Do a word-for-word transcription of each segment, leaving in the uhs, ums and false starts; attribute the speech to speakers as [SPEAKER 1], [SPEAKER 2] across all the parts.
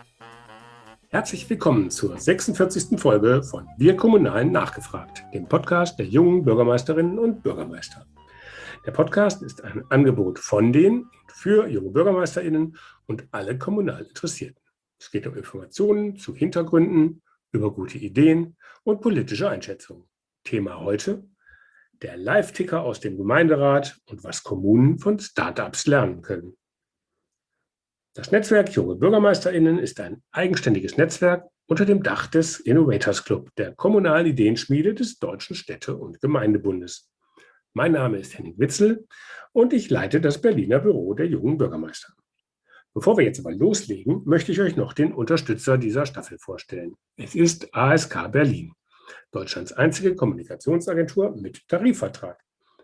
[SPEAKER 1] Herzlich willkommen zur sechsundvierzigsten Folge von Wir Kommunalen nachgefragt, dem Podcast der jungen Bürgermeisterinnen und Bürgermeister. Der Podcast ist ein Angebot von den und für junge BürgermeisterInnen und alle kommunal Interessierten. Es geht um Informationen zu Hintergründen, über gute Ideen und politische Einschätzungen. Thema heute: der Live-Ticker aus dem Gemeinderat und was Kommunen von Startups lernen können. Das Netzwerk Junge BürgermeisterInnen ist ein eigenständiges Netzwerk unter dem Dach des Innovators Club, der kommunalen Ideenschmiede des Deutschen Städte- und Gemeindebundes. Mein Name ist Henning Witzel und ich leite das Berliner Büro der jungen Bürgermeister. Bevor wir jetzt aber loslegen, möchte ich euch noch den Unterstützer dieser Staffel vorstellen. Es ist A S K Berlin, Deutschlands einzige Kommunikationsagentur mit Tarifvertrag.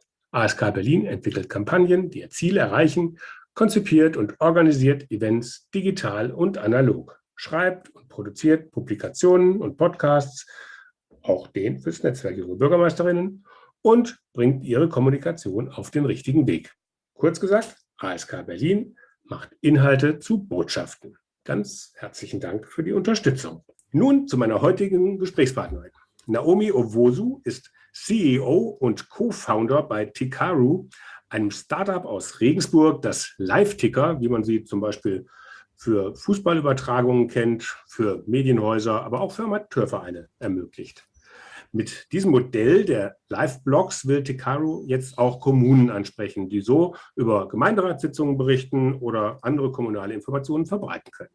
[SPEAKER 1] A S K Berlin entwickelt Kampagnen, die ihr Ziel erreichen, konzipiert und organisiert Events digital und analog, schreibt und produziert Publikationen und Podcasts, auch den fürs Netzwerk Junge Bürgermeisterinnen, und bringt ihre Kommunikation auf den richtigen Weg. Kurz gesagt, A S K Berlin macht Inhalte zu Botschaften. Ganz herzlichen Dank für die Unterstützung. Nun zu meiner heutigen Gesprächspartnerin. Naomi Owosu ist C E O und Co-Founder bei Ticaru, einem Startup aus Regensburg, das Live-Ticker, wie man sie zum Beispiel für Fußballübertragungen kennt, für Medienhäuser, aber auch für Amateurvereine ermöglicht. Mit diesem Modell der Live-Blogs will Ticaru jetzt auch Kommunen ansprechen, die so über Gemeinderatssitzungen berichten oder andere kommunale Informationen verbreiten können.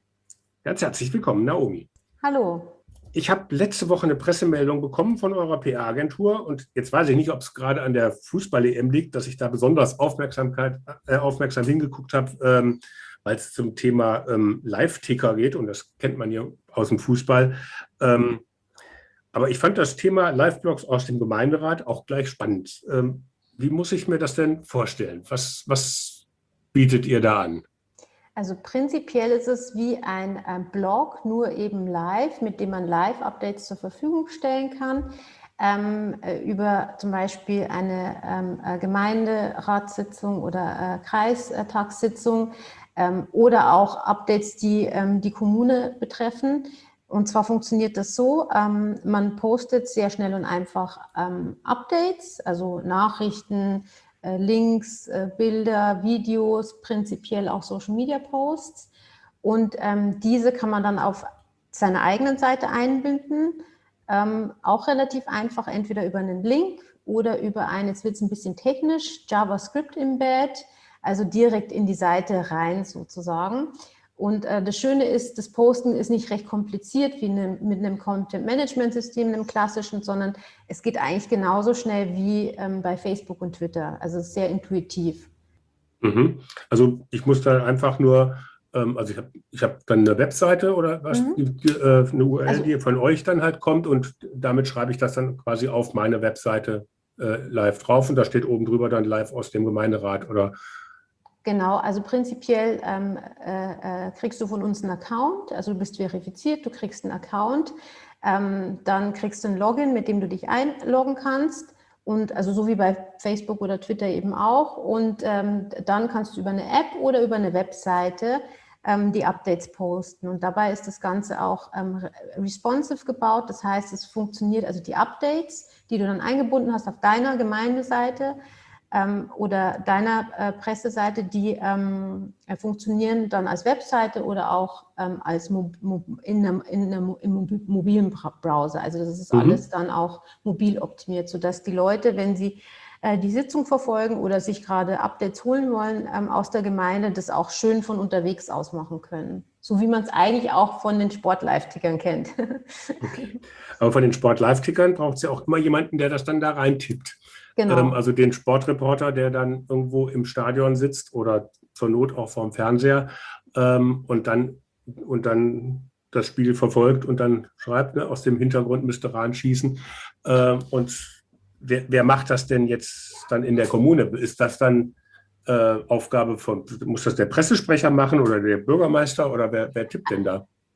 [SPEAKER 1] Ganz herzlich willkommen, Naomi.
[SPEAKER 2] Hallo.
[SPEAKER 1] Ich habe letzte Woche eine Pressemeldung bekommen von eurer P R-Agentur und jetzt weiß ich nicht, ob es gerade an der Fußball-E M liegt, dass ich da besonders Aufmerksamkeit, äh, aufmerksam hingeguckt habe, ähm, weil es zum Thema ähm, Live-Ticker geht und das kennt man ja aus dem Fußball. Ähm, aber ich fand das Thema Live-Blogs aus dem Gemeinderat auch gleich spannend. Ähm, wie muss ich mir das denn vorstellen? Was, was bietet ihr da an?
[SPEAKER 2] Also prinzipiell ist es wie ein, ein Blog, nur eben live, mit dem man Live-Updates zur Verfügung stellen kann, ähm, über zum Beispiel eine ähm, Gemeinderatssitzung oder äh, Kreistagssitzung ähm, oder auch Updates, die ähm, die Kommune betreffen. Und zwar funktioniert das so, ähm, man postet sehr schnell und einfach ähm, Updates, also Nachrichten, Links, Bilder, Videos, prinzipiell auch Social-Media-Posts. Und ähm, diese kann man dann auf seiner eigenen Seite einbinden. Ähm, auch relativ einfach, entweder über einen Link oder über ein, jetzt wird es ein bisschen technisch, JavaScript-Embed, also direkt in die Seite rein sozusagen. Und äh, das Schöne ist, das Posten ist nicht recht kompliziert wie ne, mit einem Content-Management-System, einem klassischen, sondern es geht eigentlich genauso schnell wie ähm, bei Facebook und Twitter. Also es ist sehr intuitiv.
[SPEAKER 1] Mhm. Also ich muss da einfach nur, ähm, also ich habe ich hab dann eine Webseite oder was,
[SPEAKER 2] Mhm.
[SPEAKER 1] die, äh, eine U R L,
[SPEAKER 2] Also,
[SPEAKER 1] die von euch dann halt kommt und damit schreibe ich das dann quasi auf meine Webseite äh, live drauf und da steht oben drüber dann live aus dem Gemeinderat oder...
[SPEAKER 2] Genau, also prinzipiell ähm, äh, kriegst du von uns einen Account, also du bist verifiziert, du kriegst einen Account, ähm, dann kriegst du ein Login, mit dem du dich einloggen kannst und also so wie bei Facebook oder Twitter eben auch und ähm, dann kannst du über eine App oder über eine Webseite ähm, die Updates posten und dabei ist das Ganze auch ähm, responsive gebaut, das heißt es funktioniert, also die Updates, die du dann eingebunden hast auf deiner Gemeindeseite, Ähm, oder deiner äh, Presseseite, die ähm, funktionieren dann als Webseite oder auch ähm, als Mo Mo in einem, in einem, im mobilen Browser. Also das ist
[SPEAKER 1] Mhm.
[SPEAKER 2] alles dann auch mobil optimiert, sodass die Leute, wenn sie äh, die Sitzung verfolgen oder sich gerade Updates holen wollen ähm, aus der Gemeinde, das auch schön von unterwegs aus machen können. So wie man es eigentlich auch von den Sport-Live-Tickern kennt.
[SPEAKER 1] Okay. Aber von den Sport-Live-Tickern braucht es ja auch immer jemanden, der das dann da reintippt.
[SPEAKER 2] Genau.
[SPEAKER 1] Ähm, also den Sportreporter, der dann irgendwo im Stadion sitzt oder zur Not auch vorm Fernseher ähm, und, dann, und dann das Spiel verfolgt und dann schreibt, ne, aus dem Hintergrund müsste Rahn schießen. Ähm, und wer, wer macht das denn jetzt dann in der Kommune? Ist das dann äh, Aufgabe von, muss das der Pressesprecher machen oder der Bürgermeister oder wer, wer tippt denn da?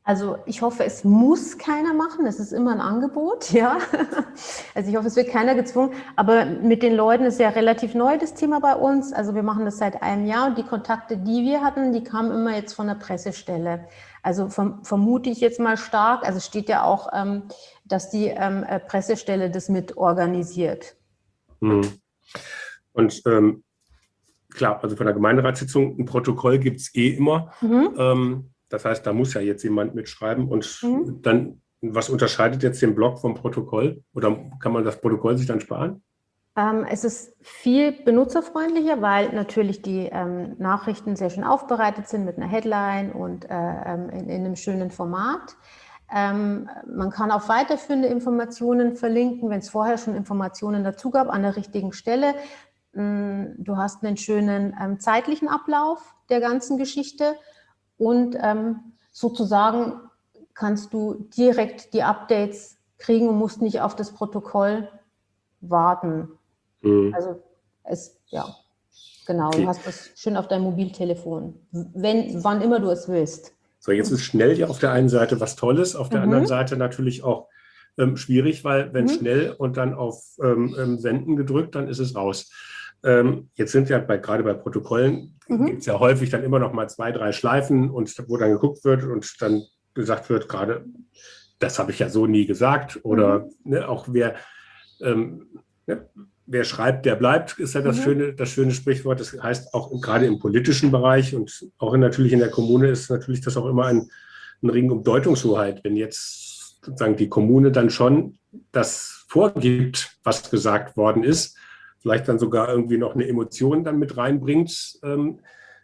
[SPEAKER 2] Also ich hoffe, es muss keiner machen. Es ist immer ein Angebot, ja. Also ich hoffe, es wird keiner gezwungen. Aber mit den Leuten ist ja relativ neu das Thema bei uns. Also wir machen das seit einem Jahr und die Kontakte, die wir hatten, die kamen immer jetzt von der Pressestelle. Also verm- vermute ich jetzt mal stark. Also es steht ja auch, ähm, dass die ähm, äh, Pressestelle das mit organisiert.
[SPEAKER 1] Mhm. Und ähm, klar, also von der Gemeinderatssitzung ein Protokoll gibt es eh immer.
[SPEAKER 2] Mhm.
[SPEAKER 1] Ähm, das heißt, da muss ja jetzt jemand mitschreiben. Und
[SPEAKER 2] Mhm.
[SPEAKER 1] dann, was unterscheidet jetzt den Blog vom Protokoll? Oder kann man das Protokoll sich dann sparen?
[SPEAKER 2] Ähm, es ist viel benutzerfreundlicher, weil natürlich die ähm, Nachrichten sehr schön aufbereitet sind mit einer Headline und äh, ähm, in, in einem schönen Format. Ähm, man kann auf weiterführende Informationen verlinken, wenn es vorher schon Informationen dazu gab, an der richtigen Stelle. Du hast einen schönen ähm, zeitlichen Ablauf der ganzen Geschichte und ähm, sozusagen kannst du direkt die Updates kriegen und musst nicht auf das Protokoll warten.
[SPEAKER 1] Mhm.
[SPEAKER 2] Also es, ja, genau, du
[SPEAKER 1] Okay.
[SPEAKER 2] hast das schön auf deinem Mobiltelefon, wenn, wann immer du es willst.
[SPEAKER 1] So, jetzt ist schnell ja auf der einen Seite was Tolles, auf der
[SPEAKER 2] Mhm.
[SPEAKER 1] anderen Seite natürlich auch ähm, schwierig, weil wenn
[SPEAKER 2] Mhm.
[SPEAKER 1] schnell und dann auf ähm, Senden gedrückt, dann ist es raus. Ähm, jetzt sind ja bei, gerade bei Protokollen,
[SPEAKER 2] Mhm.
[SPEAKER 1] gibt es ja häufig dann immer noch mal zwei, drei Schleifen, und wo dann geguckt wird und dann gesagt wird, gerade, das habe ich ja so nie gesagt. Oder
[SPEAKER 2] Mhm.
[SPEAKER 1] ne, auch wer, ähm, ne, wer schreibt, der bleibt, ist ja das,
[SPEAKER 2] Mhm.
[SPEAKER 1] schöne, das schöne Sprichwort. Das heißt, auch gerade im politischen Bereich und auch in, natürlich in der Kommune ist natürlich das auch immer ein, ein Ring um Deutungshoheit. Wenn jetzt sozusagen die Kommune dann schon das vorgibt, was gesagt worden ist, vielleicht dann sogar irgendwie noch eine Emotion dann mit reinbringt, ähm,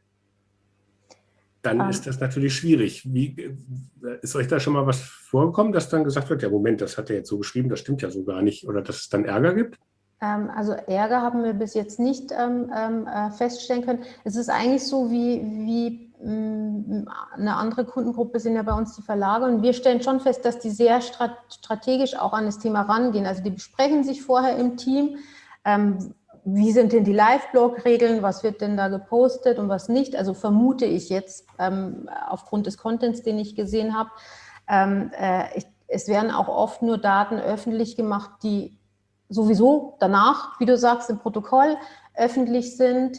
[SPEAKER 1] dann
[SPEAKER 2] Ähm,
[SPEAKER 1] ist das natürlich schwierig. Wie, ist euch da schon mal was vorgekommen, dass dann gesagt wird, ja Moment, das hat er jetzt so geschrieben, das stimmt ja so gar nicht, oder dass es dann Ärger gibt?
[SPEAKER 2] ähm, also Ärger haben wir bis jetzt nicht ähm, äh, feststellen können. Es ist eigentlich so wie, wie mh, eine andere Kundengruppe sind ja bei uns die Verlage und wir stellen schon fest, dass die sehr strat strategisch auch an das Thema rangehen. Also die besprechen sich vorher im Team, ähm, wie sind denn die Live-Blog-Regeln, was wird denn da gepostet und was nicht. Also vermute ich jetzt ähm, aufgrund des Contents, den ich gesehen habe, ähm, äh, ich, es werden auch oft nur Daten öffentlich gemacht, die sowieso danach, wie du sagst, im Protokoll öffentlich sind.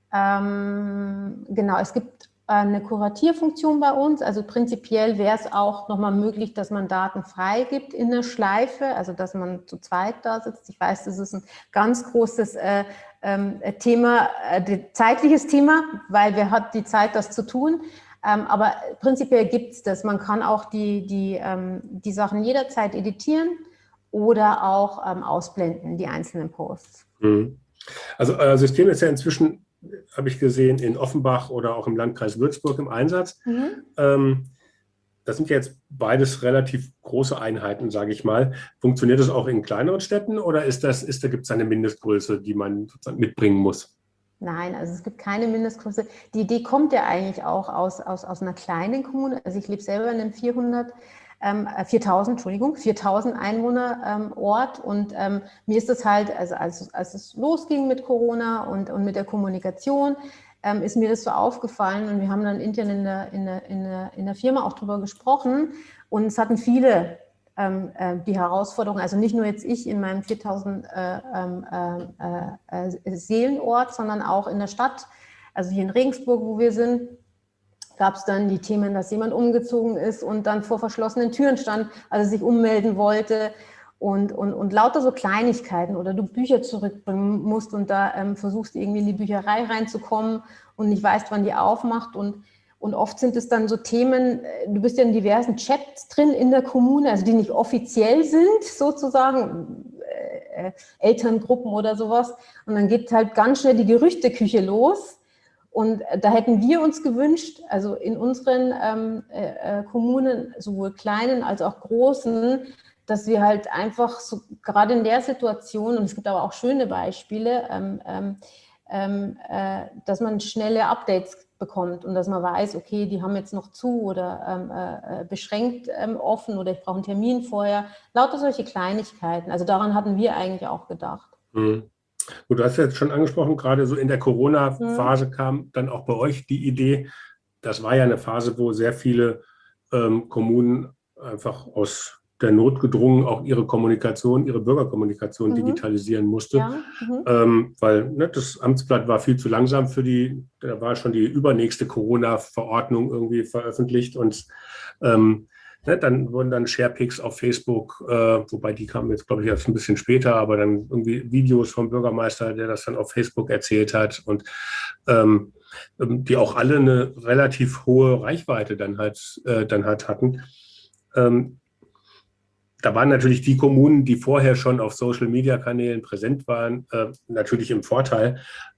[SPEAKER 2] Ähm, genau, es gibt eine Kuratierfunktion bei uns. Also prinzipiell wäre es auch nochmal möglich, dass man Daten freigibt in der Schleife, also dass man zu zweit da sitzt. Ich weiß, das ist ein ganz großes äh, äh, Thema, äh, zeitliches Thema, weil wer hat die Zeit, das zu tun? Ähm, aber prinzipiell gibt es das. Man kann auch die, die, ähm, die Sachen jederzeit editieren oder auch ähm, ausblenden, die einzelnen Posts.
[SPEAKER 1] Mhm. Also euer System ist ja inzwischen, habe ich gesehen, in Offenbach oder auch im Landkreis Würzburg im Einsatz.
[SPEAKER 2] Mhm.
[SPEAKER 1] Ähm, das sind ja jetzt beides relativ große Einheiten, sage ich mal. Funktioniert das auch in kleineren Städten oder ist das, ist, da gibt es eine Mindestgröße, die man sozusagen mitbringen muss?
[SPEAKER 2] Nein, also es gibt keine Mindestgröße. Die Idee kommt ja eigentlich auch aus, aus, aus einer kleinen Kommune. Also ich lebe selber in einem vierhundert, ähm, viertausend, Entschuldigung, viertausend Einwohner ähm, Ort und ähm, mir ist das halt, also als, als es losging mit Corona und, und mit der Kommunikation, ähm, ist mir das so aufgefallen und wir haben dann intern in der, in der, in der, in der Firma auch drüber gesprochen und es hatten viele ähm, äh, die Herausforderung, also nicht nur jetzt ich in meinem viertausend äh, äh, äh, Seelenort, sondern auch in der Stadt, also hier in Regensburg, wo wir sind, gab es dann die Themen, dass jemand umgezogen ist und dann vor verschlossenen Türen stand, also sich ummelden wollte und, und, und lauter so Kleinigkeiten oder du Bücher zurückbringen musst und da ähm, versuchst irgendwie in die Bücherei reinzukommen und nicht weißt, wann die aufmacht und Und oft sind es dann so Themen, du bist ja in diversen Chats drin in der Kommune, also die nicht offiziell sind, sozusagen, äh, Elterngruppen oder sowas. Und dann geht halt ganz schnell die Gerüchteküche los. Und da hätten wir uns gewünscht, also in unseren ähm, äh, Kommunen, sowohl kleinen als auch großen, dass wir halt einfach so, gerade in der Situation, und es gibt aber auch schöne Beispiele, ähm, ähm, äh, dass man schnelle Updates bekommt und dass man weiß, okay, die haben jetzt noch zu oder ähm, äh, beschränkt ähm, offen oder ich brauche einen Termin vorher. Lauter solche Kleinigkeiten. Also daran hatten wir eigentlich auch gedacht.
[SPEAKER 1] Mhm. Und du hast ja jetzt schon angesprochen, gerade so in der Corona-Phase
[SPEAKER 2] Mhm.
[SPEAKER 1] kam dann auch bei euch die Idee, das war ja eine Phase, wo sehr viele ähm, Kommunen einfach aus der Not gedrungen auch ihre Kommunikation, ihre Bürgerkommunikation
[SPEAKER 2] Mhm.
[SPEAKER 1] digitalisieren musste.
[SPEAKER 2] Ja. Mhm.
[SPEAKER 1] Ähm, weil ne, das Amtsblatt war viel zu langsam für die, da war schon die übernächste Corona-Verordnung irgendwie veröffentlicht und ähm, ne, dann wurden dann Sharepics auf Facebook, äh, wobei die kamen jetzt, glaube ich, erst ein bisschen später, aber dann irgendwie Videos vom Bürgermeister, der das dann auf Facebook erzählt hat und ähm, die auch alle eine relativ hohe Reichweite dann halt, äh, dann halt hatten. Ähm, Da waren natürlich die Kommunen, die vorher schon auf Social-Media-Kanälen präsent waren, äh, natürlich im Vorteil.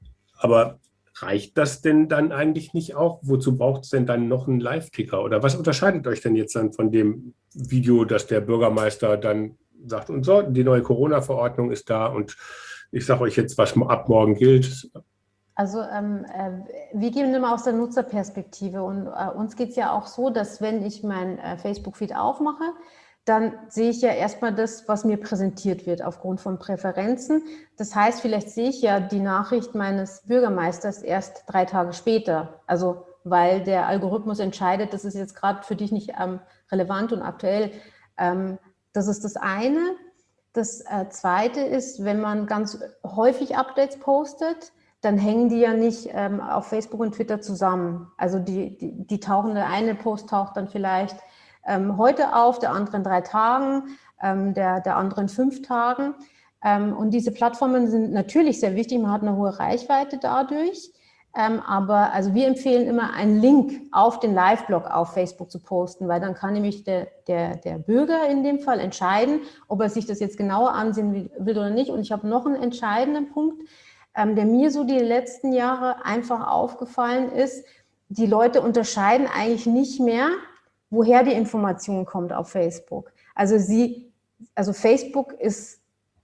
[SPEAKER 1] Aber reicht das denn dann eigentlich nicht auch? Wozu braucht es denn dann noch einen Live-Ticker? Oder was unterscheidet euch denn jetzt dann von dem Video, dass der Bürgermeister dann sagt, und so, die neue Corona-Verordnung ist da und ich sage euch jetzt, was ab morgen gilt?
[SPEAKER 2] Also ähm, äh, wir gehen immer aus der Nutzerperspektive und äh, uns geht es ja auch so, dass wenn ich mein äh, Facebook-Feed aufmache, dann sehe ich ja erstmal das, was mir präsentiert wird aufgrund von Präferenzen. Das heißt, vielleicht sehe ich ja die Nachricht meines Bürgermeisters erst drei Tage später. Also weil der Algorithmus entscheidet, das ist jetzt gerade für dich nicht ähm, relevant und aktuell. Ähm, das ist das eine. Das äh, zweite ist, wenn man ganz häufig Updates postet, dann hängen die ja nicht ähm, auf Facebook und Twitter zusammen. Also die, die, die tauchen, der eine Post taucht dann vielleicht ähm, heute auf, der andere in drei Tagen, ähm, der, der andere in fünf Tagen. Ähm, und diese Plattformen sind natürlich sehr wichtig, man hat eine hohe Reichweite dadurch. Ähm, aber also wir empfehlen immer, einen Link auf den Live-Blog auf Facebook zu posten, weil dann kann nämlich der, der, der Bürger in dem Fall entscheiden, ob er sich das jetzt genauer ansehen will oder nicht. Und ich habe noch einen entscheidenden Punkt, ähm, der mir so die letzten Jahre einfach aufgefallen ist. Die Leute unterscheiden eigentlich nicht mehr, woher die Information kommt auf Facebook. Also sie, also Facebook ist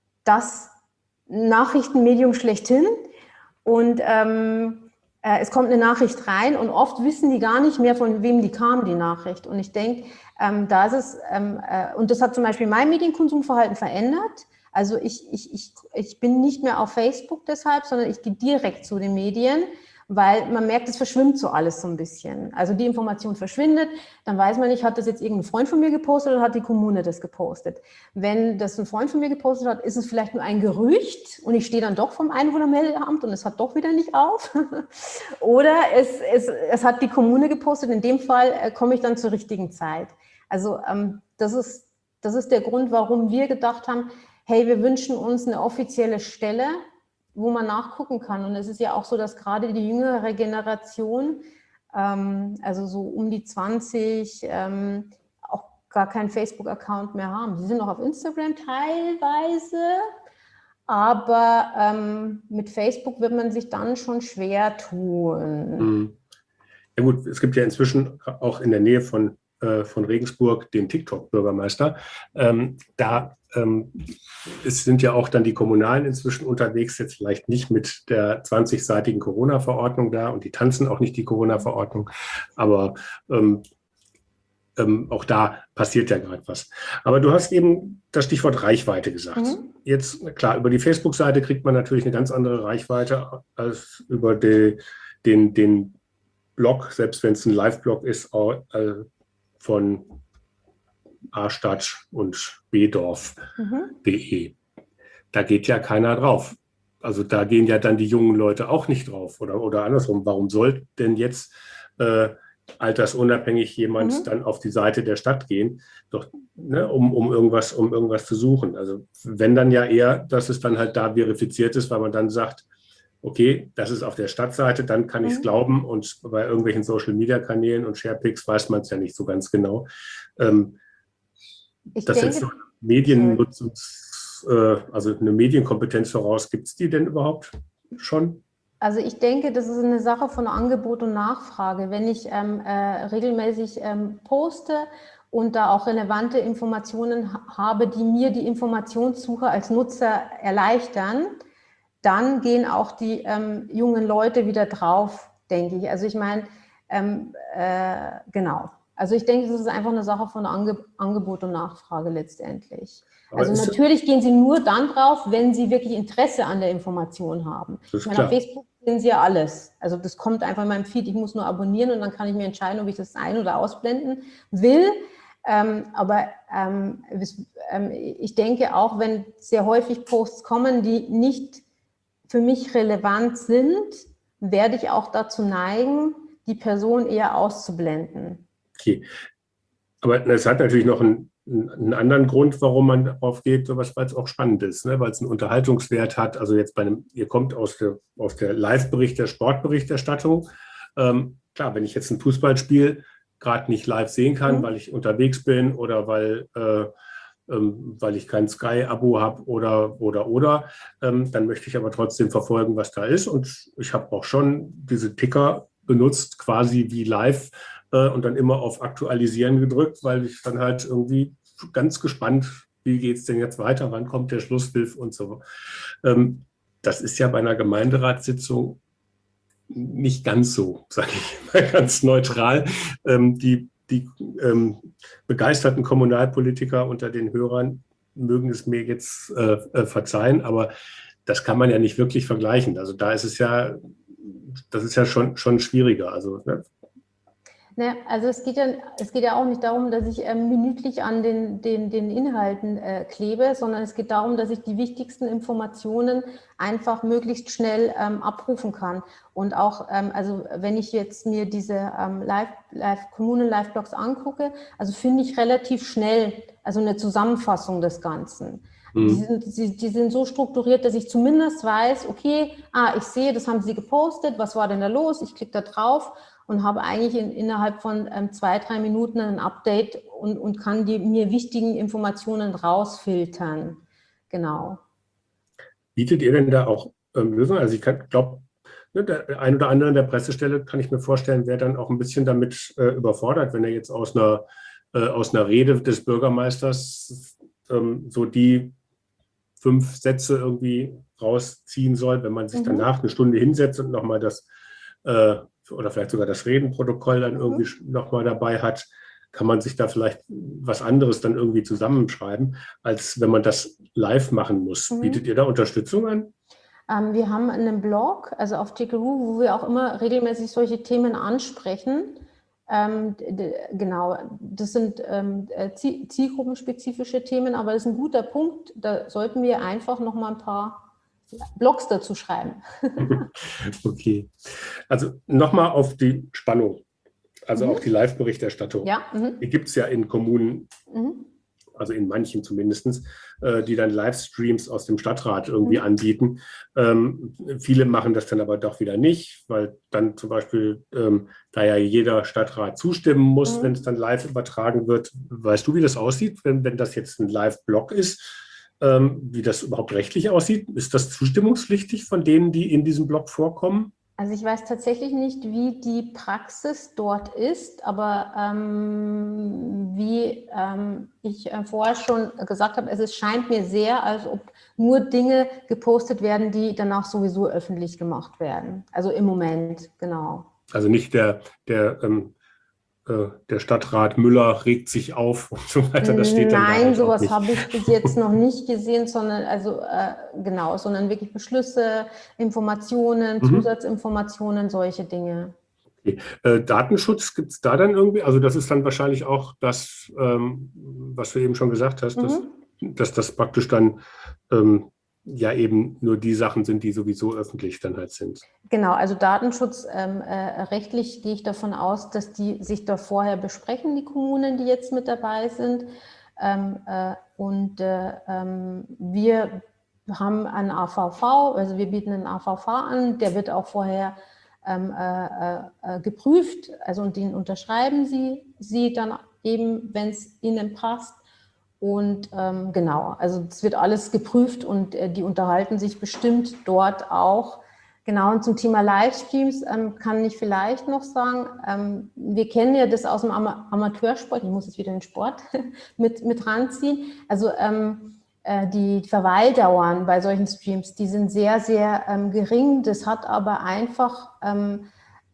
[SPEAKER 2] das Nachrichtenmedium schlechthin und ähm, äh, es kommt eine Nachricht rein und oft wissen die gar nicht mehr, von wem die kam, die Nachricht. Und ich denke, ähm, da ist es, ähm, äh, und das hat zum Beispiel mein Medienkonsumverhalten verändert. Also ich, ich, ich, ich bin nicht mehr auf Facebook deshalb, sondern ich gehe direkt zu den Medien, weil man merkt, es verschwimmt so alles so ein bisschen. Also die Information verschwindet, dann weiß man nicht, hat das jetzt irgendein Freund von mir gepostet oder hat die Kommune das gepostet. Wenn das ein Freund von mir gepostet hat, ist es vielleicht nur ein Gerücht und ich stehe dann doch vom Einwohnermeldeamt und es hat doch wieder nicht auf. Oder es, es, es hat die Kommune gepostet, in dem Fall äh, komme ich dann zur richtigen Zeit. Also ähm, das ist, das ist der Grund, warum wir gedacht haben, hey, wir wünschen uns eine offizielle Stelle, wo man nachgucken kann. Und es ist ja auch so, dass gerade die jüngere Generation, ähm, also so um die zwanzig, ähm, auch gar keinen Facebook-Account mehr haben. Sie sind noch auf Instagram teilweise, aber ähm, mit Facebook wird man sich dann schon schwer tun.
[SPEAKER 1] Hm. Ja gut, es gibt ja inzwischen auch in der Nähe von, äh, von Regensburg den TikTok-Bürgermeister. Ähm, da ähm, es sind ja auch dann die Kommunalen inzwischen unterwegs, jetzt vielleicht nicht mit der zwanzigseitigen Corona-Verordnung da und die tanzen auch nicht die Corona-Verordnung, aber ähm, ähm, auch da passiert ja gerade was. Aber du hast eben das Stichwort Reichweite gesagt.
[SPEAKER 2] Mhm.
[SPEAKER 1] Jetzt, klar, über die Facebook-Seite kriegt man natürlich eine ganz andere Reichweite als über die, den, den Blog, selbst wenn es ein Live-Blog ist, auch, äh, von A-Stadt und B-Dorf punkt de. Mhm. Da geht ja keiner drauf. Also da gehen ja dann die jungen Leute auch nicht drauf. Oder, oder andersrum, warum soll denn jetzt äh, altersunabhängig jemand mhm. dann auf die Seite der Stadt gehen, doch, ne, um, um, irgendwas, um irgendwas zu suchen? Also wenn dann ja eher, dass es dann halt da verifiziert ist, weil man dann sagt, okay, das ist auf der Stadtseite, dann kann ich es mhm. glauben. Und bei irgendwelchen Social-Media-Kanälen und Sharepics weiß man es ja nicht so ganz genau. Ähm,
[SPEAKER 2] ich
[SPEAKER 1] das
[SPEAKER 2] denke,
[SPEAKER 1] jetzt so Mediennutzungs, äh, also eine Medienkompetenz voraus, gibt es die denn überhaupt schon?
[SPEAKER 2] Also ich denke, das ist eine Sache von Angebot und Nachfrage. Wenn ich ähm, äh, regelmäßig ähm, poste und da auch relevante Informationen ha- habe, die mir die Informationssuche als Nutzer erleichtern, dann gehen auch die ähm, jungen Leute wieder drauf, denke ich. Also ich meine, ähm, äh, genau. Also ich denke, das ist einfach eine Sache von Ange Angebot und Nachfrage letztendlich.
[SPEAKER 1] Aber
[SPEAKER 2] Also natürlich gehen Sie nur dann drauf, wenn Sie wirklich Interesse an der Information haben. Ich meine, auf Facebook sehen Sie ja alles. Also das kommt einfach in meinem Feed, ich muss nur abonnieren und dann kann ich mir entscheiden, ob ich das ein- oder ausblenden will. Ähm, aber ähm, ähm, ich denke auch, wenn sehr häufig Posts kommen, die nicht für mich relevant sind, werde ich auch dazu neigen, die Person eher auszublenden.
[SPEAKER 1] Okay, aber es hat natürlich noch einen, einen anderen Grund, warum man darauf geht, sowas, weil es auch spannend ist, ne? Weil es einen Unterhaltungswert hat. Also jetzt bei einem, ihr kommt aus der, aus der Live-Bericht, der Sportberichterstattung. Ähm, klar, wenn ich jetzt ein Fußballspiel gerade nicht live sehen kann, mhm. weil ich unterwegs bin oder weil, äh, ähm, weil ich kein Sky-Abo habe oder, oder, oder, ähm, dann möchte ich aber trotzdem verfolgen, was da ist. Und ich habe auch schon diese Ticker benutzt, quasi wie live, und dann immer auf Aktualisieren gedrückt, weil ich dann halt irgendwie ganz gespannt, wie geht es denn jetzt weiter, wann kommt der Schlusspfiff und so. Ähm, das ist ja bei einer Gemeinderatssitzung nicht ganz so, sage ich mal ganz neutral. Ähm, die die ähm, begeisterten Kommunalpolitiker unter den Hörern mögen es mir jetzt äh, äh, verzeihen, aber das kann man ja nicht wirklich vergleichen. Also da ist es ja, das ist ja schon, schon schwieriger. Also ne?
[SPEAKER 2] Ne, also es geht, ja, es geht ja auch nicht darum, dass ich ähm, minütlich an den, den, den Inhalten äh, klebe, sondern es geht darum, dass ich die wichtigsten Informationen einfach möglichst schnell ähm, abrufen kann. Und auch, ähm, also wenn ich jetzt mir diese ähm, Live, Live, Kommunen-Live-Blogs angucke, also finde ich relativ schnell also eine Zusammenfassung des Ganzen. Mhm. Die sind, die, die sind so strukturiert, dass ich zumindest weiß, okay, ah, ich sehe, das haben sie gepostet, was war denn da los? Ich klicke da drauf und habe eigentlich in, innerhalb von ähm, zwei, drei Minuten ein Update und, und kann die mir wichtigen Informationen rausfiltern. Genau.
[SPEAKER 1] Bietet ihr denn da auch ähm, Lösungen? Also ich glaube, ne, der ein oder andere in der Pressestelle, kann ich mir vorstellen, wäre dann auch ein bisschen damit äh, überfordert, wenn er jetzt aus einer, äh, aus einer Rede des Bürgermeisters ähm, so die fünf Sätze irgendwie rausziehen soll, wenn man sich mhm. danach eine Stunde hinsetzt und nochmal das äh, oder vielleicht sogar das Redenprotokoll dann irgendwie mhm. nochmal dabei hat, kann man sich da vielleicht was anderes dann irgendwie zusammenschreiben, als wenn man das live machen muss. Mhm. Bietet ihr da Unterstützung an?
[SPEAKER 2] Ähm, wir haben einen Blog, also auf Tickeroo, wo wir auch immer regelmäßig solche Themen ansprechen. Ähm, genau, das sind ähm, zielgruppenspezifische Themen, aber das ist ein guter Punkt. Da sollten wir einfach noch mal ein paar Blogs dazu schreiben.
[SPEAKER 1] Okay, also nochmal auf die Spannung, also mhm. auf die Live-Berichterstattung.
[SPEAKER 2] Ja, mhm.
[SPEAKER 1] Die gibt es ja in Kommunen, mhm. also in manchen zumindest, äh, die dann Livestreams aus dem Stadtrat irgendwie mhm. anbieten. Ähm, viele machen das dann aber doch wieder nicht, weil dann zum Beispiel, ähm, da ja jeder Stadtrat zustimmen muss, mhm. wenn es dann live übertragen wird. Weißt du, wie das aussieht, wenn, wenn das jetzt ein Live-Blog ist? Ähm, wie das überhaupt rechtlich aussieht? Ist das zustimmungspflichtig von denen, die in diesem Blog vorkommen?
[SPEAKER 2] Also ich weiß tatsächlich nicht, wie die Praxis dort ist, aber ähm, wie ähm, ich äh, vorher schon gesagt habe, es ist, scheint mir sehr, als ob nur Dinge gepostet werden, die danach sowieso öffentlich gemacht werden. Also im Moment, genau.
[SPEAKER 1] Also nicht der, der ähm der Stadtrat Müller regt sich auf und so weiter. Das steht dann
[SPEAKER 2] Nein, da sowas habe ich bis jetzt noch nicht gesehen, sondern also äh, genau, sondern wirklich Beschlüsse, Informationen, mhm. Zusatzinformationen, solche Dinge.
[SPEAKER 1] Okay. Äh, Datenschutz, gibt es da dann irgendwie? Also das ist dann wahrscheinlich auch das, ähm, was du eben schon gesagt hast, mhm. dass, dass das praktisch dann ähm, ja eben nur die Sachen sind, die sowieso öffentlich dann halt sind.
[SPEAKER 2] Genau, also Datenschutz ähm, äh, rechtlich gehe ich davon aus, dass die sich da vorher besprechen, die Kommunen, die jetzt mit dabei sind. Ähm, äh, und äh, ähm, wir haben einen A V V, also wir bieten einen A V V an, der wird auch vorher ähm, äh, äh, geprüft, also und den unterschreiben sie, sie dann eben, wenn es ihnen passt. Und ähm, genau, also es wird alles geprüft und äh, die unterhalten sich bestimmt dort auch. Genau, und zum Thema Livestreams ähm, kann ich vielleicht noch sagen, ähm, wir kennen ja das aus dem Ama- Amateursport, ich muss jetzt wieder den Sport mit, mit ranziehen. Also ähm, äh, die Verweildauern bei solchen Streams, die sind sehr, sehr ähm, gering. Das hat aber einfach ähm,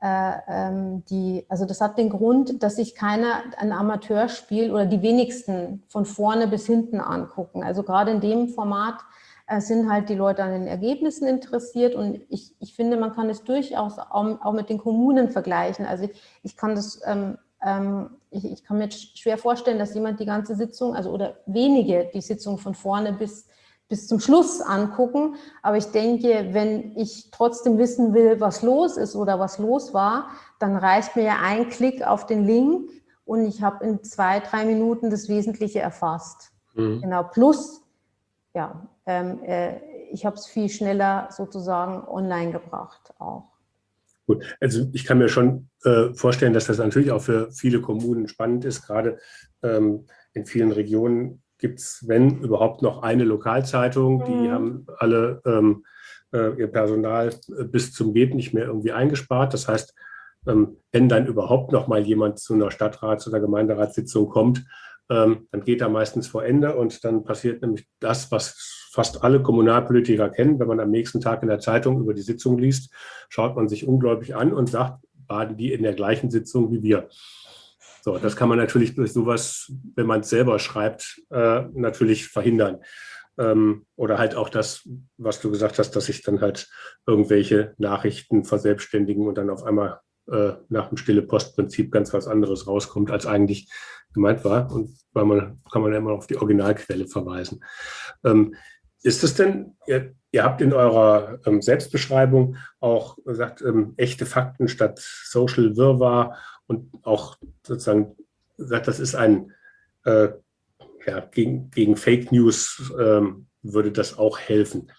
[SPEAKER 2] äh, ähm, die, also das hat den Grund, dass sich keiner ein Amateurspiel oder die wenigsten von vorne bis hinten angucken. Also gerade in dem Format äh, sind halt die Leute an den Ergebnissen interessiert und ich, ich finde, man kann es durchaus auch, auch mit den Kommunen vergleichen. Also ich, ich kann das, ähm, ähm, ich, ich kann mir schwer vorstellen, dass jemand die ganze Sitzung, also oder wenige die Sitzung von vorne bis bis zum Schluss angucken. Aber ich denke, wenn ich trotzdem wissen will, was los ist oder was los war, dann reicht mir ja ein Klick auf den Link und ich habe in zwei, drei Minuten das Wesentliche erfasst. Mhm. Genau, plus, ja, ähm, äh, ich habe es viel schneller sozusagen online gebracht auch.
[SPEAKER 1] Gut, also ich kann mir schon äh, vorstellen, dass das natürlich auch für viele Kommunen spannend ist. Gerade ähm, in vielen Regionen gibt es, wenn überhaupt, noch eine Lokalzeitung. Die mhm. haben alle ähm, äh, ihr Personal bis zum Geht nicht mehr irgendwie eingespart. Das heißt, ähm, wenn dann überhaupt noch mal jemand zu einer Stadtrats- oder Gemeinderatssitzung kommt, ähm, dann geht er meistens vor Ende und dann passiert nämlich das, was fast alle Kommunalpolitiker kennen. Wenn man am nächsten Tag in der Zeitung über die Sitzung liest, schaut man sich ungläubig an und sagt, waren die in der gleichen Sitzung wie wir? So, das kann man natürlich durch sowas, wenn man es selber schreibt, äh, natürlich verhindern. Ähm, oder halt auch das, was du gesagt hast, dass sich dann halt irgendwelche Nachrichten verselbstständigen und dann auf einmal äh, nach dem Stille-Post-Prinzip ganz was anderes rauskommt, als eigentlich gemeint war. Und weil man kann man ja immer auf die Originalquelle verweisen. Ähm, ist es denn, ihr, ihr habt in eurer ähm, Selbstbeschreibung auch gesagt, ähm, echte Fakten statt Social Wirrwarr und auch sozusagen gesagt, das ist ein, äh, ja, gegen, gegen Fake News ähm, würde das auch helfen.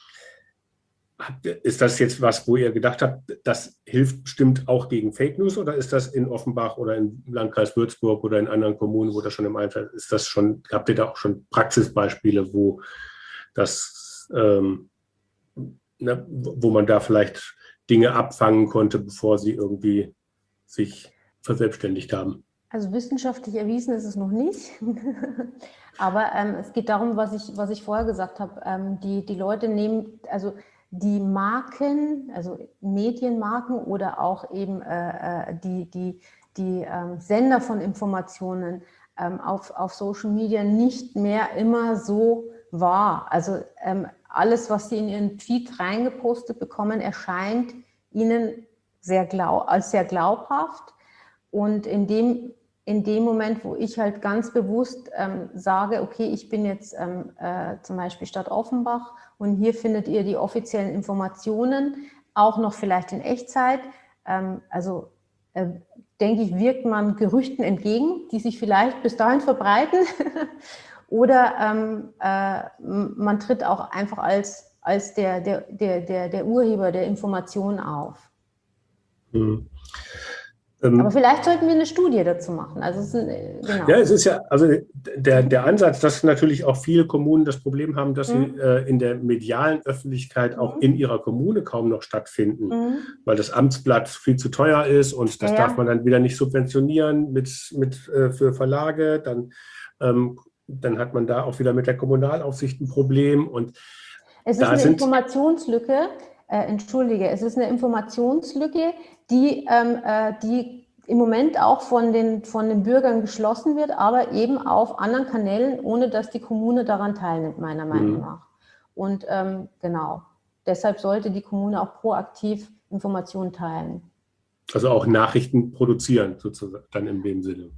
[SPEAKER 1] Ist das jetzt was, wo ihr gedacht habt, das hilft bestimmt auch gegen Fake News, oder ist das in Offenbach oder im Landkreis Würzburg oder in anderen Kommunen, wo das schon im Einsatz ist, das schon, habt ihr da auch schon Praxisbeispiele, wo das, ähm, ne, wo man da vielleicht Dinge abfangen konnte, bevor sie irgendwie sich verselbstständigt haben?
[SPEAKER 2] Also wissenschaftlich erwiesen ist es noch nicht, aber ähm, es geht darum, was ich, was ich vorher gesagt habe, ähm, die, die Leute nehmen, also die Marken, also Medienmarken oder auch eben äh, die, die, die ähm, Sender von Informationen ähm, auf, auf Social Media nicht mehr immer so wahr. Also ähm, alles, was sie in ihren Tweet reingepostet bekommen, erscheint ihnen sehr glaub, als sehr glaubhaft. Und in dem, in dem Moment, wo ich halt ganz bewusst ähm, sage, okay, ich bin jetzt ähm, äh, zum Beispiel Stadt Offenbach und hier findet ihr die offiziellen Informationen, auch noch vielleicht in Echtzeit. Ähm, also äh, denke ich, wirkt man Gerüchten entgegen, die sich vielleicht bis dahin verbreiten. Oder ähm, äh, man tritt auch einfach als, als der, der, der, der, der Urheber der Information auf.
[SPEAKER 1] Hm.
[SPEAKER 2] Aber vielleicht sollten wir eine Studie dazu machen. Also es ist, genau.
[SPEAKER 1] Ja, es ist ja, also der, der Ansatz, dass natürlich auch viele Kommunen das Problem haben, dass mhm. sie äh, in der medialen Öffentlichkeit auch mhm. in ihrer Kommune kaum noch stattfinden, mhm. weil das Amtsblatt viel zu teuer ist und das ja, darf man dann wieder nicht subventionieren mit, mit, äh, für Verlage. Dann, ähm, dann hat man da auch wieder mit der Kommunalaufsicht ein Problem. Und
[SPEAKER 2] es ist eine Informationslücke. Äh, entschuldige, es ist eine Informationslücke, die, ähm, äh, die im Moment auch von den, von den Bürgern geschlossen wird, aber eben auf anderen Kanälen, ohne dass die Kommune daran teilnimmt, meiner Meinung mhm. nach. Und ähm, genau, deshalb sollte die Kommune auch proaktiv Informationen teilen.
[SPEAKER 1] Also auch Nachrichten produzieren, sozusagen, dann in dem Sinne.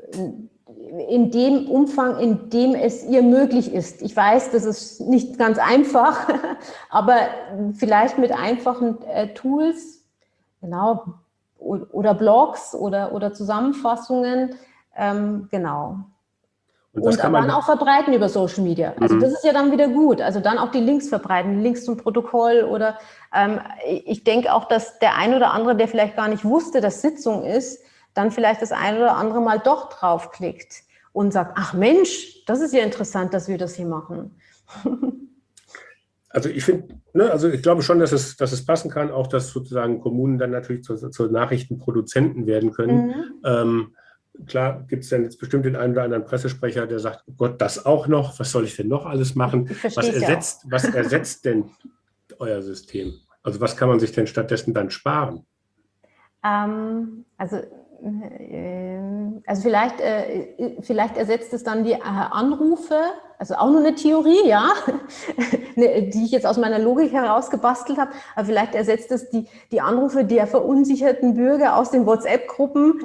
[SPEAKER 2] In dem Umfang, in dem es ihr möglich ist. Ich weiß, das ist nicht ganz einfach, aber vielleicht mit einfachen äh, Tools, genau, oder Blogs oder, oder Zusammenfassungen, ähm, genau. Und, und dann auch verbreiten über Social Media. Also mhm. das ist ja dann wieder gut. Also dann auch die Links verbreiten, Links zum Protokoll oder ähm, ich denke auch, dass der ein oder andere, der vielleicht gar nicht wusste, dass Sitzung ist, dann vielleicht das ein oder andere Mal doch draufklickt und sagt, ach Mensch, das ist ja interessant, dass wir das hier machen.
[SPEAKER 1] Also ich finde, ne, also ich glaube schon, dass es, dass es passen kann, auch dass sozusagen Kommunen dann natürlich zu, zu Nachrichtenproduzenten werden können. Mhm. Ähm, klar gibt es dann jetzt bestimmt den einen oder anderen Pressesprecher, der sagt, oh Gott, das auch noch, was soll ich denn noch alles machen? Was ersetzt, was ersetzt denn euer System? Also was kann man sich denn stattdessen dann sparen?
[SPEAKER 2] Ähm, also, äh, also vielleicht, äh, vielleicht ersetzt es dann die äh, Anrufe, also auch nur eine Theorie, ja, die ich jetzt aus meiner Logik heraus gebastelt habe, aber vielleicht ersetzt es die, die Anrufe der verunsicherten Bürger aus den WhatsApp-Gruppen,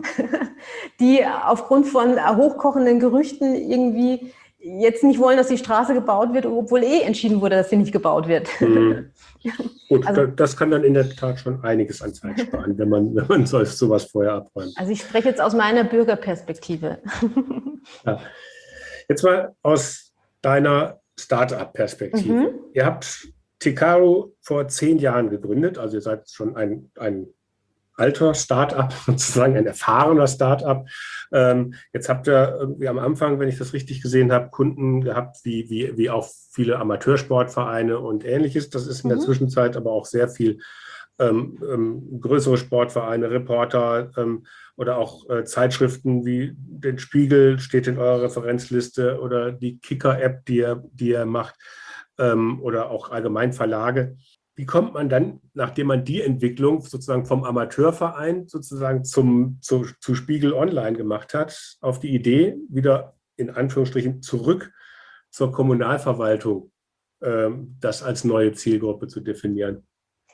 [SPEAKER 2] die aufgrund von hochkochenden Gerüchten irgendwie jetzt nicht wollen, dass die Straße gebaut wird, obwohl eh entschieden wurde, dass sie nicht gebaut wird.
[SPEAKER 1] Hm. Gut,
[SPEAKER 2] Also,
[SPEAKER 1] das kann dann in der Tat schon einiges an Zeit sparen, wenn man, wenn man so, sowas vorher abräumt.
[SPEAKER 2] also ich spreche jetzt aus meiner Bürgerperspektive.
[SPEAKER 1] Ja. Jetzt mal aus deiner Start-up-Perspektive.
[SPEAKER 2] Mhm.
[SPEAKER 1] Ihr habt Ticaru vor zehn Jahren gegründet, also ihr seid schon ein, ein alter Start-up, sozusagen ein erfahrener Start-up. Ähm, jetzt habt ihr irgendwie am Anfang, wenn ich das richtig gesehen habe, Kunden gehabt, wie, wie, wie auch viele Amateursportvereine und Ähnliches. Das ist in der
[SPEAKER 2] Mhm.
[SPEAKER 1] Zwischenzeit aber auch sehr viel ähm, ähm, größere Sportvereine, Reporter ähm, oder auch äh, Zeitschriften wie den Spiegel steht in eurer Referenzliste oder die Kicker-App, die ihr, die ihr macht, ähm, oder auch allgemein Verlage. Wie kommt man dann, nachdem man die Entwicklung sozusagen vom Amateurverein sozusagen zum, zu, zu Spiegel Online gemacht hat, auf die Idee, wieder in Anführungsstrichen zurück zur Kommunalverwaltung, ähm, das als neue Zielgruppe zu definieren?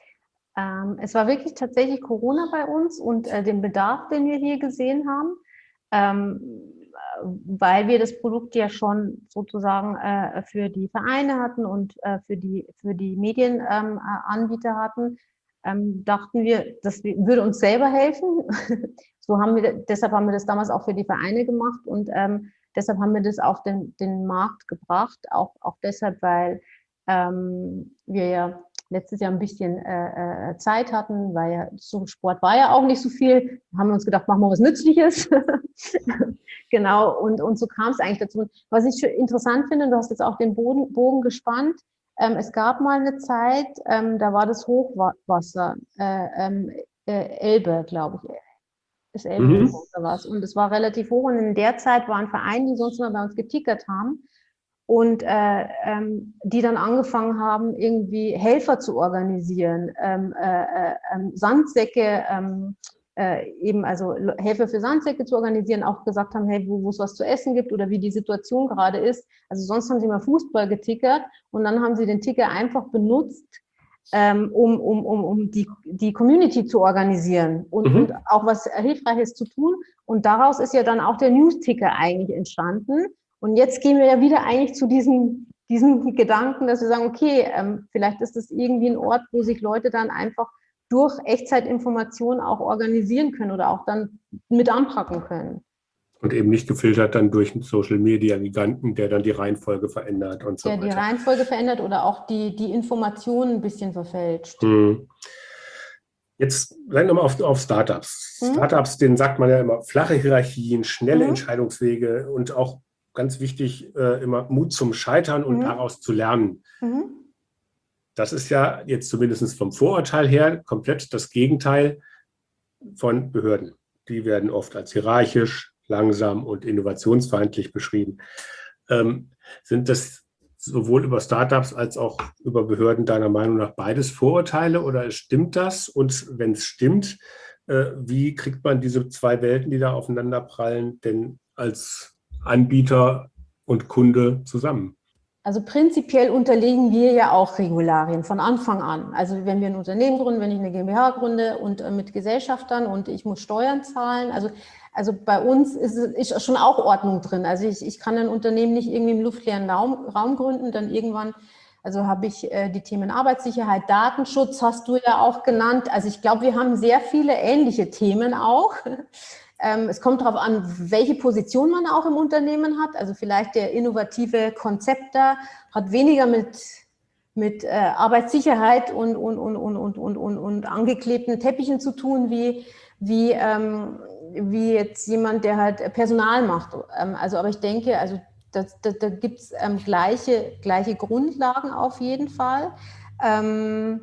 [SPEAKER 2] Ähm, es war wirklich tatsächlich Corona bei uns und äh, den Bedarf, den wir hier gesehen haben, ähm, weil wir das Produkt ja schon sozusagen äh, für die Vereine hatten und äh, für die, für die Medienanbieter ähm, hatten, ähm, dachten wir, das würde uns selber helfen. So haben wir, deshalb haben wir das damals auch für die Vereine gemacht und ähm, deshalb haben wir das auf den, den Markt gebracht, auch, auch deshalb, weil ähm, wir ja letztes Jahr ein bisschen äh, Zeit hatten, weil ja so Sport war ja auch nicht so viel. Da haben wir uns gedacht, machen wir was Nützliches. Genau, und, und so kam es eigentlich dazu. Was ich interessant finde, du hast jetzt auch den Boden, Bogen gespannt. Ähm, es gab mal eine Zeit, ähm, da war das Hochwasser, äh, äh, Elbe, glaube ich. Ist Elbe
[SPEAKER 1] Mhm.
[SPEAKER 2] oder was. Und es war relativ hoch. Und in der Zeit waren Vereine, die sonst immer bei uns getickert haben, und äh, ähm, die dann angefangen haben, irgendwie Helfer zu organisieren, ähm, äh, äh, Sandsäcke, ähm, äh, eben also Helfer für Sandsäcke zu organisieren, auch gesagt haben, hey, wo es was zu essen gibt oder wie die Situation gerade ist. Also sonst haben sie mal Fußball getickert und dann haben sie den Ticker einfach benutzt, ähm, um, um, um, um die, die Community zu organisieren und, und
[SPEAKER 1] Mhm.
[SPEAKER 2] auch was Hilfreiches zu tun. Und daraus ist ja dann auch der News-Ticker eigentlich entstanden. Und jetzt gehen wir ja wieder eigentlich zu diesem, diesem Gedanken, dass wir sagen, okay, ähm, vielleicht ist das irgendwie ein Ort, wo sich Leute dann einfach durch Echtzeitinformationen auch organisieren können oder auch dann mit anpacken können.
[SPEAKER 1] Und eben nicht gefiltert dann durch einen Social-Media-Giganten, der dann die Reihenfolge verändert und so
[SPEAKER 2] Der die
[SPEAKER 1] weiter.
[SPEAKER 2] Reihenfolge verändert oder auch die, die Informationen ein bisschen verfälscht.
[SPEAKER 1] Hm. Jetzt rein nochmal auf, auf Startups.
[SPEAKER 2] Mhm.
[SPEAKER 1] Startups, denen sagt man ja immer flache Hierarchien, schnelle
[SPEAKER 2] Mhm.
[SPEAKER 1] Entscheidungswege und auch ganz wichtig, äh, immer Mut zum Scheitern und
[SPEAKER 2] Mhm.
[SPEAKER 1] daraus zu lernen.
[SPEAKER 2] Mhm.
[SPEAKER 1] Das ist ja jetzt zumindest vom Vorurteil her komplett das Gegenteil von Behörden. Die werden oft als hierarchisch, langsam und innovationsfeindlich beschrieben. Ähm, sind das sowohl über Startups als auch über Behörden deiner Meinung nach beides Vorurteile oder stimmt das? Und wenn es stimmt, äh, wie kriegt man diese zwei Welten, die da aufeinander prallen, denn als Anbieter und Kunde zusammen?
[SPEAKER 2] Also prinzipiell unterliegen wir ja auch Regularien von Anfang an. Also wenn wir ein Unternehmen gründen, wenn ich eine GmbH gründe und äh, mit Gesellschaftern und ich muss Steuern zahlen, also, also bei uns ist, ist schon auch Ordnung drin. Also ich, ich kann ein Unternehmen nicht irgendwie im luftleeren Raum, Raum gründen, dann irgendwann, also habe ich äh, die Themen Arbeitssicherheit, Datenschutz hast du ja auch genannt. Also ich glaube, wir haben sehr viele ähnliche Themen auch. Ähm, es kommt darauf an, welche Position man auch im Unternehmen hat. Also vielleicht der innovative Konzepter hat weniger mit, mit äh, Arbeitssicherheit und, und, und, und, und, und, und, und angeklebten Teppichen zu tun, wie, wie, ähm, wie jetzt jemand, der halt Personal macht. Ähm, also, aber ich denke, also da, da, da gibt es ähm, gleiche, gleiche Grundlagen auf jeden Fall. Ähm,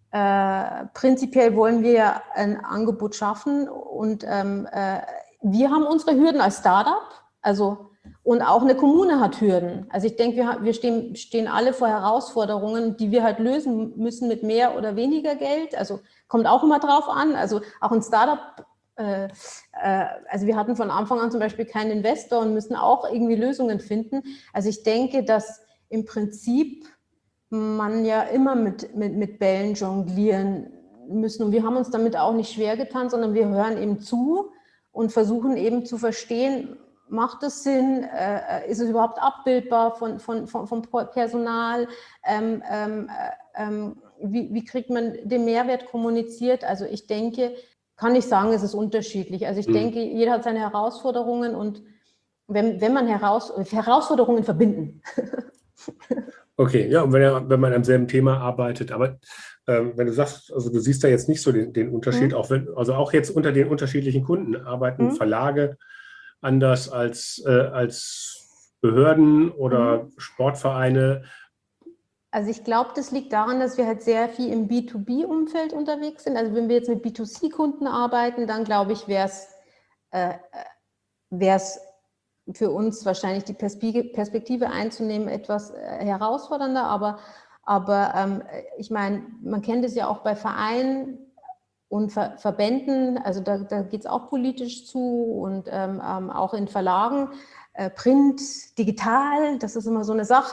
[SPEAKER 2] Äh, prinzipiell wollen wir ein Angebot schaffen und ähm, äh, wir haben unsere Hürden als Startup, also und auch eine Kommune hat Hürden. Also ich denke, wir, wir stehen, stehen alle vor Herausforderungen, die wir halt lösen müssen mit mehr oder weniger Geld. Also kommt auch immer drauf an. Also auch ein Startup, äh, äh, also wir hatten von Anfang an zum Beispiel keinen Investor und müssen auch irgendwie Lösungen finden. Also ich denke, dass im Prinzip man ja immer mit, mit, mit Bällen jonglieren müssen. Und wir haben uns damit auch nicht schwer getan, sondern wir hören eben zu und versuchen eben zu verstehen, macht es Sinn, äh, ist es überhaupt abbildbar von, von, von, vom Personal, ähm, ähm, ähm, wie, wie kriegt man den Mehrwert kommuniziert? Also ich denke, kann ich sagen, es ist unterschiedlich. Also ich mhm. denke, jeder hat seine Herausforderungen und wenn, wenn man heraus, Herausforderungen verbinden.
[SPEAKER 1] Okay, ja, und wenn, er, wenn man am selben Thema arbeitet, aber ähm, wenn du sagst, also du siehst da jetzt nicht so den, den Unterschied, mhm. auch wenn, also auch jetzt unter den unterschiedlichen Kunden arbeiten mhm. Verlage anders als, äh, als Behörden oder mhm. Sportvereine.
[SPEAKER 2] Also ich glaube, das liegt daran, dass wir halt sehr viel im B zwei B-Umfeld unterwegs sind. Also wenn wir jetzt mit B zwei C-Kunden arbeiten, dann glaube ich, wäre es äh, wär's für uns wahrscheinlich die Perspektive einzunehmen etwas herausfordernder. Aber, aber ähm, ich meine, man kennt es ja auch bei Vereinen und Ver Verbänden, also da, da geht es auch politisch zu und ähm, ähm, auch in Verlagen, äh, Print, digital, das ist immer so eine Sache.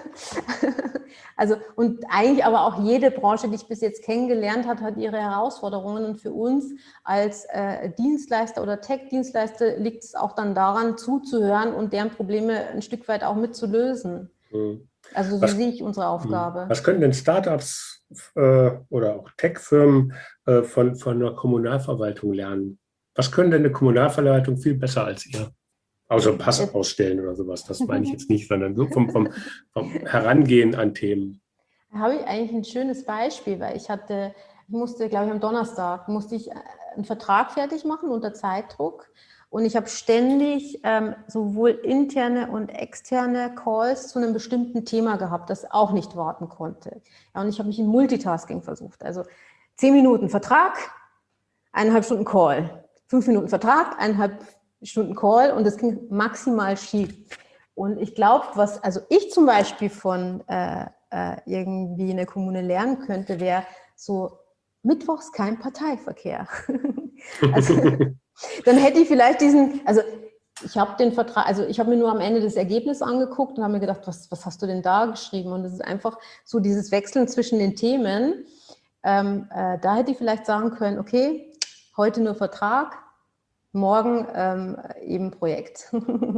[SPEAKER 2] Also und eigentlich aber auch jede Branche, die ich bis jetzt kennengelernt habe, hat ihre Herausforderungen und für uns als äh, Dienstleister oder Tech-Dienstleister liegt es auch dann daran, zuzuhören und deren Probleme ein Stück weit auch mitzulösen. Mhm. Also so was, sehe ich unsere Aufgabe.
[SPEAKER 1] Was können denn Startups äh, oder auch Tech-Firmen äh, von, von einer Kommunalverwaltung lernen? Was können denn eine Kommunalverwaltung viel besser als ihr? Außer Pass ausstellen oder sowas, das meine ich jetzt nicht, sondern so vom, vom, vom Herangehen an Themen.
[SPEAKER 2] Da habe ich eigentlich ein schönes Beispiel, weil ich hatte, ich musste, glaube ich, am Donnerstag, musste ich einen Vertrag fertig machen unter Zeitdruck. Und ich habe ständig ähm, sowohl interne und externe Calls zu einem bestimmten Thema gehabt, das auch nicht warten konnte. Ja, und ich habe mich in Multitasking versucht. Also zehn Minuten Vertrag, eineinhalb Stunden Call. Fünf Minuten Vertrag, eineinhalb Stunden Call und das ging maximal schief. Und ich glaube, was also ich zum Beispiel von äh, äh, irgendwie in der Kommune lernen könnte, wäre so mittwochs kein Parteiverkehr. Also dann hätte ich vielleicht diesen, also ich habe den Vertrag, also ich habe mir nur am Ende das Ergebnis angeguckt und habe mir gedacht, was, was hast du denn da geschrieben? Und es ist einfach so dieses Wechseln zwischen den Themen. Ähm, äh, da hätte ich vielleicht sagen können, okay, heute nur Vertrag, morgen ähm, eben Projekt.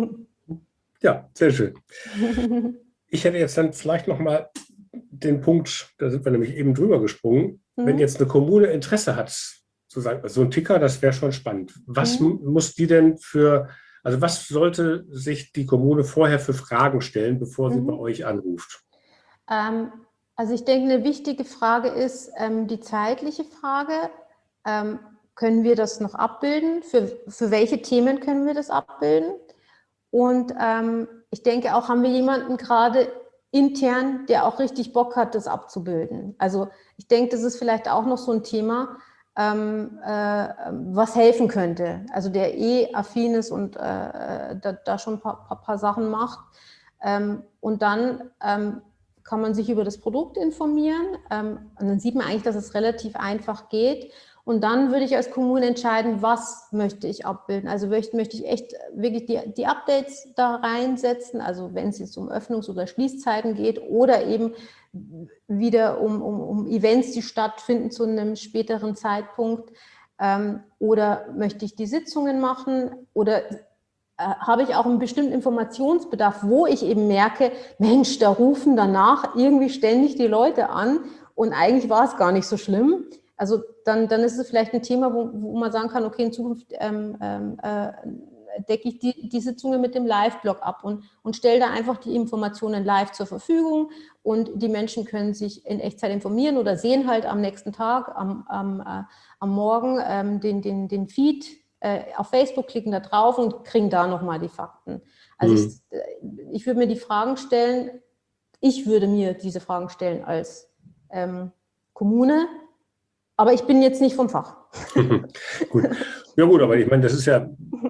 [SPEAKER 1] Ja, sehr schön. Ich hätte jetzt dann vielleicht noch mal den Punkt, da sind wir nämlich eben drüber gesprungen, mhm. wenn jetzt eine Kommune Interesse hat, zu sagen, so ein Ticker, das wäre schon spannend. Was mhm. muss die denn für, also was sollte sich die Kommune vorher für Fragen stellen, bevor sie mhm. bei euch anruft?
[SPEAKER 2] Ähm, also ich denke, eine wichtige Frage ist ähm, die zeitliche Frage. Ähm, können wir das noch abbilden? Für, für welche Themen können wir das abbilden? Und ähm, ich denke auch, haben wir jemanden gerade intern, der auch richtig Bock hat, das abzubilden. Also ich denke, das ist vielleicht auch noch so ein Thema, ähm, äh, was helfen könnte. Also der eh affin ist und äh, da, da schon ein paar, paar, paar Sachen macht. Ähm, und dann ähm, kann man sich über das Produkt informieren. Ähm, und dann sieht man eigentlich, dass es relativ einfach geht. Und dann würde ich als Kommune entscheiden, was möchte ich abbilden. Also möchte, möchte ich echt wirklich die, die Updates da reinsetzen, also wenn es jetzt um Öffnungs- oder Schließzeiten geht oder eben wieder um, um, um Events, die stattfinden zu einem späteren Zeitpunkt. Ähm, oder möchte ich die Sitzungen machen oder äh, habe ich auch einen bestimmten Informationsbedarf, wo ich eben merke, Mensch, da rufen danach irgendwie ständig die Leute an und eigentlich war es gar nicht so schlimm. Also dann, dann ist es vielleicht ein Thema, wo, wo man sagen kann, okay, in Zukunft ähm, äh, decke ich die, die Sitzungen mit dem Live-Blog ab und, und stelle da einfach die Informationen live zur Verfügung und die Menschen können sich in Echtzeit informieren oder sehen halt am nächsten Tag, am, am, äh, am Morgen ähm, den, den, den Feed äh, auf Facebook, klicken da drauf und kriegen da nochmal die Fakten. Also mhm. ich, ich würde mir die Fragen stellen, ich würde mir diese Fragen stellen als ähm, Kommune, aber ich bin jetzt nicht vom Fach.
[SPEAKER 1] Gut. Ja gut, aber ich meine, das ist ja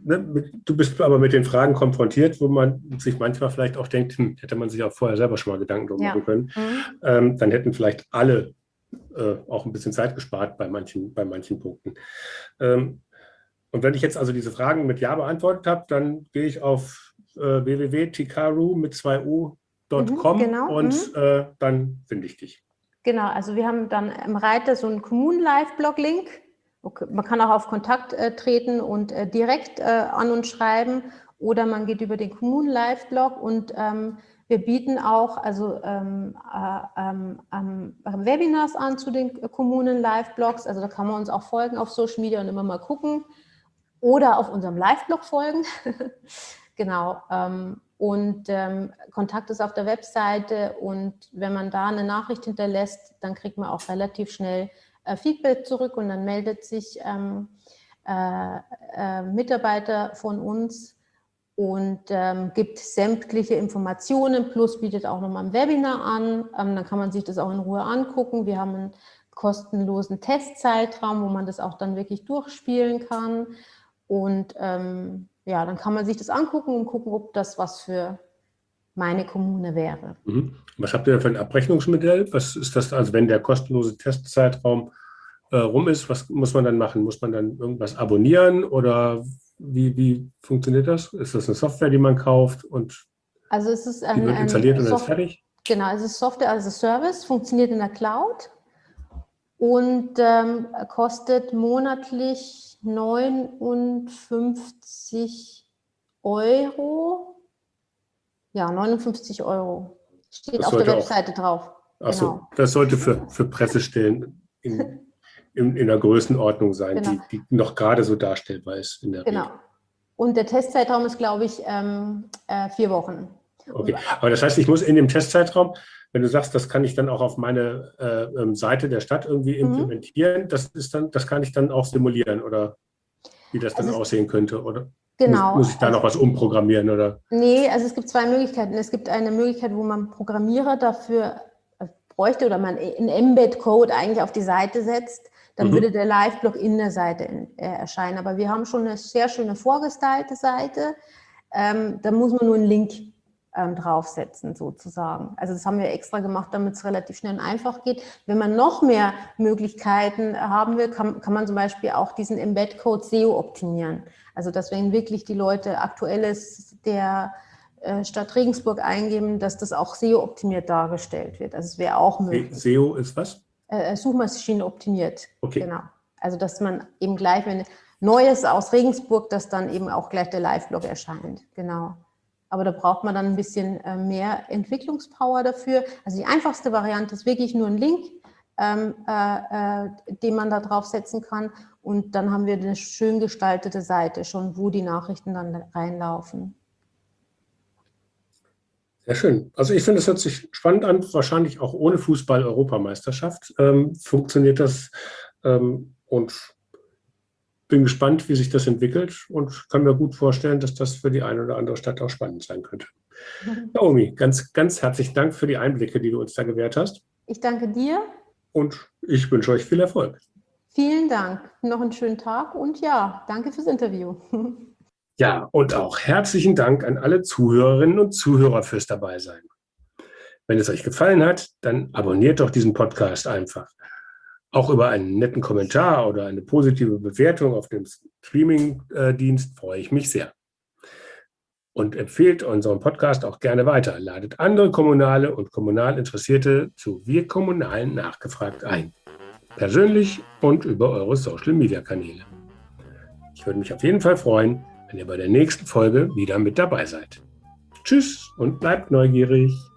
[SPEAKER 1] ne, mit, du bist aber mit den Fragen konfrontiert, wo man sich manchmal vielleicht auch denkt, hm, hätte man sich auch vorher selber schon mal Gedanken drum
[SPEAKER 2] Ja.
[SPEAKER 1] machen können.
[SPEAKER 2] Mhm.
[SPEAKER 1] Ähm, dann hätten vielleicht alle äh, auch ein bisschen Zeit gespart bei manchen, bei manchen Punkten. Ähm, und wenn ich jetzt also diese Fragen mit Ja beantwortet habe, dann gehe ich auf äh, w w w punkt tikaru mit zwei u punkt com
[SPEAKER 2] Mhm, genau,
[SPEAKER 1] und
[SPEAKER 2] mhm.
[SPEAKER 1] äh, dann finde ich dich.
[SPEAKER 2] Genau, also wir haben dann im Reiter so einen Kommunen-Live-Blog-Link. Okay, man kann auch auf Kontakt äh, treten und äh, direkt äh, an uns schreiben oder man geht über den Kommunen-Live-Blog und ähm, wir bieten auch also ähm, äh, ähm, ähm, Webinars an zu den Kommunen-Live-Blogs. Also da kann man uns auch folgen auf Social Media und immer mal gucken oder auf unserem Live-Blog folgen. Genau. Ähm, und ähm, Kontakt ist auf der Webseite und wenn man da eine Nachricht hinterlässt, dann kriegt man auch relativ schnell äh, Feedback zurück und dann meldet sich ähm, äh, äh, Mitarbeiter von uns und ähm, gibt sämtliche Informationen, plus bietet auch nochmal ein Webinar an. Ähm, dann kann man sich das auch in Ruhe angucken. Wir haben einen kostenlosen Testzeitraum, wo man das auch dann wirklich durchspielen kann. Und ähm, ja, dann kann man sich das angucken und gucken, ob das was für meine Kommune wäre.
[SPEAKER 1] Mhm. Was habt ihr für ein Abrechnungsmodell? Was ist das, also wenn der kostenlose Testzeitraum äh, rum ist, was muss man dann machen? Muss man dann irgendwas abonnieren oder wie, wie funktioniert das? Ist das eine Software, die man kauft und
[SPEAKER 2] also es ist
[SPEAKER 1] die
[SPEAKER 2] ein,
[SPEAKER 1] wird
[SPEAKER 2] ein
[SPEAKER 1] installiert und dann ist
[SPEAKER 2] Soft
[SPEAKER 1] fertig?
[SPEAKER 2] genau, es ist Software as a Service, funktioniert in der Cloud und ähm, kostet monatlich neunundfünfzig Euro. Ja, neunundfünfzig Euro. Steht
[SPEAKER 1] Das
[SPEAKER 2] auf der
[SPEAKER 1] sollte auch,
[SPEAKER 2] Webseite drauf.
[SPEAKER 1] achso,
[SPEAKER 2] Genau.
[SPEAKER 1] das sollte für, für Pressestellen in, in, in der Größenordnung sein,
[SPEAKER 2] Genau.
[SPEAKER 1] die, die noch gerade so darstellbar ist in der
[SPEAKER 2] Genau.
[SPEAKER 1] Regel.
[SPEAKER 2] Und der Testzeitraum ist, glaube ich, ähm, äh, vier Wochen.
[SPEAKER 1] Okay, aber das heißt, ich muss in dem Testzeitraum, wenn du sagst, das kann ich dann auch auf meine äh, Seite der Stadt irgendwie implementieren, mhm. das ist dann, das kann ich dann auch simulieren oder wie das dann
[SPEAKER 2] also
[SPEAKER 1] aussehen könnte, oder?
[SPEAKER 2] Genau.
[SPEAKER 1] Muss, muss ich da
[SPEAKER 2] also,
[SPEAKER 1] noch was umprogrammieren, oder?
[SPEAKER 2] Nee, also es gibt zwei Möglichkeiten. Es gibt eine Möglichkeit, wo man Programmierer dafür bräuchte oder man einen Embed-Code eigentlich auf die Seite setzt, dann mhm. würde der Live-Blog in der Seite äh, erscheinen. Aber wir haben schon eine sehr schöne vorgestylte Seite. Ähm, da muss man nur einen Link ähm, draufsetzen sozusagen. Also das haben wir extra gemacht, damit es relativ schnell und einfach geht. Wenn man noch mehr Möglichkeiten haben will, kann, kann man zum Beispiel auch diesen Embed-Code S E O optimieren. Also dass wenn wirklich die Leute Aktuelles der äh, Stadt Regensburg eingeben, dass das auch S E O-optimiert dargestellt wird. Also es wäre auch möglich.
[SPEAKER 1] S E O ist was?
[SPEAKER 2] Äh, Suchmaschinen optimiert.
[SPEAKER 1] Okay.
[SPEAKER 2] Genau. Also dass man eben gleich, wenn Neues aus Regensburg, dass dann eben auch gleich der Live-Blog erscheint. Genau. Aber da braucht man dann ein bisschen äh, mehr Entwicklungspower dafür. Also die einfachste Variante ist wirklich nur ein Link, ähm, äh, äh, den man da drauf setzen kann. Und dann haben wir eine schön gestaltete Seite schon, wo die Nachrichten dann reinlaufen.
[SPEAKER 1] Sehr schön. Also ich finde, es hört sich spannend an. Wahrscheinlich auch ohne Fußball-Europameisterschaft ähm, funktioniert das. Ähm, und bin gespannt, wie sich das entwickelt und kann mir gut vorstellen, dass das für die eine oder andere Stadt auch spannend sein könnte. Mhm. Naomi, ganz, ganz herzlichen Dank für die Einblicke, die du uns da gewährt hast.
[SPEAKER 2] Ich danke dir.
[SPEAKER 1] Und ich wünsche euch viel Erfolg.
[SPEAKER 2] Vielen Dank. Noch einen schönen Tag und ja, danke fürs Interview.
[SPEAKER 1] Ja, und auch herzlichen Dank an alle Zuhörerinnen und Zuhörer fürs Dabeisein. Wenn es euch gefallen hat, dann abonniert doch diesen Podcast einfach. Auch über einen netten Kommentar oder eine positive Bewertung auf dem Streaming-Dienst freue ich mich sehr. Und empfehlt unseren Podcast auch gerne weiter. Ladet andere Kommunale und kommunal Interessierte zu Wir Kommunalen nachgefragt ein. Persönlich und über eure Social-Media-Kanäle. Ich würde mich auf jeden Fall freuen, wenn ihr bei der nächsten Folge wieder mit dabei seid. Tschüss und bleibt neugierig.